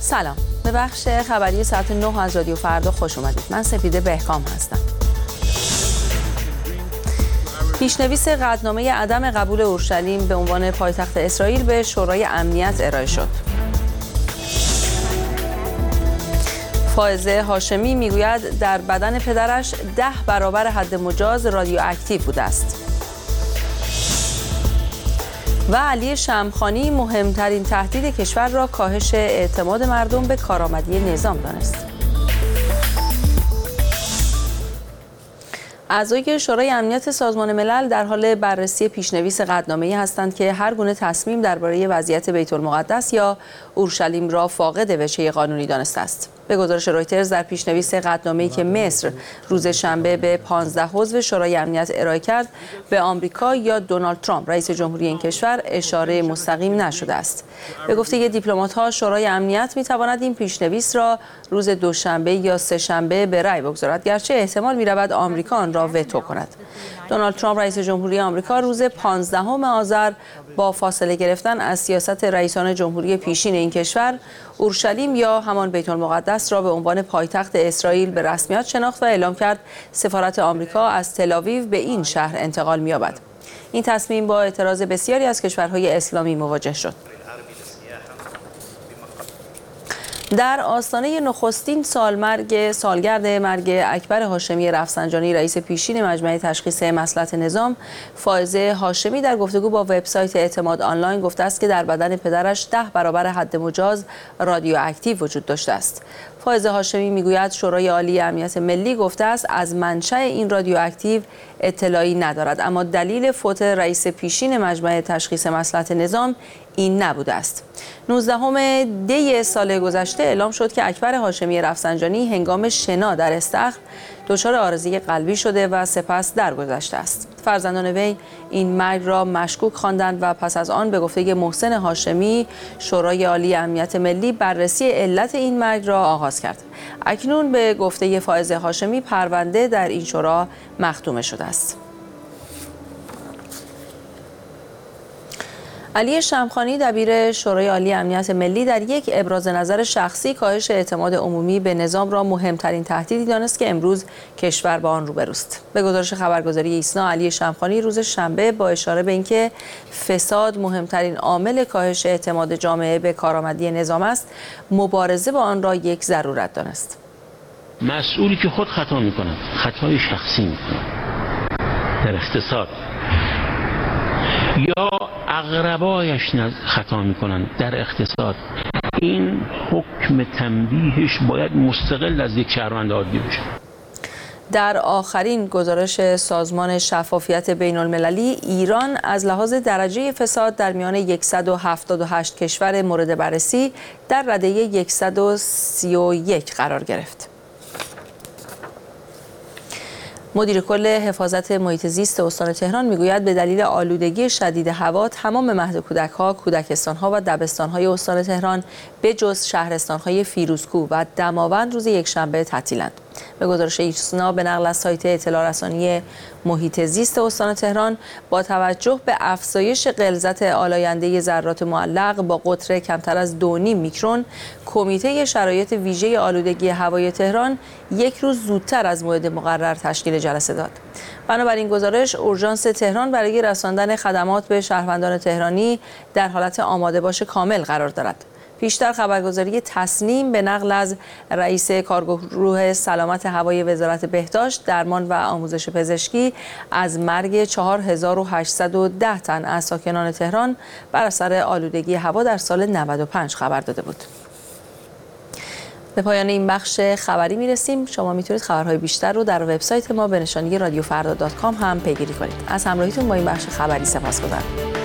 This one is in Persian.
سلام، به بخش خبری ساعت 9 از رادیو فردا خوش اومدید. من سپیده بهکام هستم. پیشنویس قطعنامه عدم قبول اورشلیم به عنوان پایتخت اسرائیل به شورای امنیت ارائه شد. فائزه هاشمی میگوید در بدن پدرش 10 برابر حد مجاز رادیواکتیو بوده است. و علی شمخانی مهمترین تهدید کشور را کاهش اعتماد مردم به کارآمدی نظام دانست. اعضای شورای امنیت سازمان ملل در حال بررسی پیشنویس قطعنامه‌ای هستند که هر گونه تصمیم درباره وضعیت بیت المقدس یا اورشلیم را فاقد وجه قانونی دانسته است. به گزارش رویترز در پیشنویس قطعنامه‌ای که مصر روز شنبه به 15 عضو شورای امنیت ارائه کرد، به آمریکا یا دونالد ترامپ رئیس جمهوری این کشور اشاره مستقیم نشده است. به گفته دیپلمات‌ها، شورای امنیت می‌تواند این پیشنویس را روز دوشنبه یا سه‌شنبه به رأی بگذارد، گرچه احتمال می‌رود آمریکا آن را وتو کند. دونالد ترامپ رئیس جمهوری آمریکا روز 15 آذر با فاصله گرفتن از سیاست رئیسان جمهوری پیشین این کشور، اورشلیم یا همان بیت المقدس را به عنوان پایتخت اسرائیل به رسمیت شناخت و اعلام کرد سفارت آمریکا از تل‌آویو به این شهر انتقال می‌یابد. این تصمیم با اعتراض بسیاری از کشورهای اسلامی مواجه شد. در آستانه نخستین سالگرد مرگ اکبر هاشمی رفسنجانی رئیس پیشین مجمع تشخیص مصلحت نظام، فائزه هاشمی در گفتگو با وبسایت اعتماد آنلاین گفته است که در بدن پدرش 10 برابر حد مجاز رادیواکتیو وجود داشته است. فائزه هاشمی میگوید شورای عالی امنیت ملی گفته است از منشأ این رادیواکتیو اطلاعی ندارد، اما دلیل فوت رئیس پیشین مجمع تشخیص مصلحت نظام این نبوده است. 19 دی سال گذشته اعلام شد که اکبر هاشمی رفسنجانی هنگام شنا در استخر دچار عارضه قلبی شده و سپس درگذشته است. فرزندان وی این مرگ را مشکوک خواندند و پس از آن به گفته محسن هاشمی شورای عالی امنیت ملی بررسی علت این مرگ را آغاز کرد. اکنون به گفته فائزه هاشمی پرونده در این شورا مختومه شده است. علی شمخانی دبیر شورای عالی امنیت ملی در یک ابراز نظر شخصی کاهش اعتماد عمومی به نظام را مهمترین تهدیدی دانست که امروز کشور با آن روبروست. به گزارش خبرگزاری ایسنا، علی شمخانی روز شنبه با اشاره به اینکه فساد مهمترین عامل کاهش اعتماد جامعه به کارآمدی نظام است، مبارزه با آن را یک ضرورت دانست. مسئولی که خود خطا می‌کند، خطای شخصی می‌کند در اقتصاد، یا اقربایش خطا میکنن در اقتصاد، این حکم تنبیهش باید مستقل از یک شهروند عادی بشه. در آخرین گزارش سازمان شفافیت بین المللی، ایران از لحاظ درجه فساد در میان 178 کشور مورد بررسی در رده 131 قرار گرفت. مدیر کل حفاظت محیط زیست استان تهران میگوید به دلیل آلودگی شدید هوا تمام مهد کودک‌ها، کودکستان‌ها و دبستان‌های استان تهران به جز شهرستان‌های فیروزکوه و دماوند روز یکشنبه تعطیلند. به گزارش ایسنا به نقل از سایت اطلاع رسانی محیط زیست استان تهران، با توجه به افزایش غلظت آلاینده ذرات معلق با قطر کمتر از 2.5 میکرون، کمیته شرایط ویژه آلودگی هوای تهران یک روز زودتر از موعد مقرر تشکیل جلسه داد. بنابراین گزارش اورژانس تهران برای رساندن خدمات به شهروندان تهرانی در حالت آماده باش کامل قرار دارد. پیشتر خبرگزاری تصنیم به نقل از رئیس کارگروه سلامت هوای وزارت بهداشت، درمان و آموزش پزشکی از مرگ 4810 تن از ساکنان تهران بر اثر آلودگی هوا در سال 95 خبر داده بود. به پایان این بخش خبری میرسیم. شما میتونید خبرهای بیشتر رو در وبسایت ما به نشانی رادیوفردا.com هم پیگیری کنید. از همراهیتون با این بخش خبری سپاسگزارم.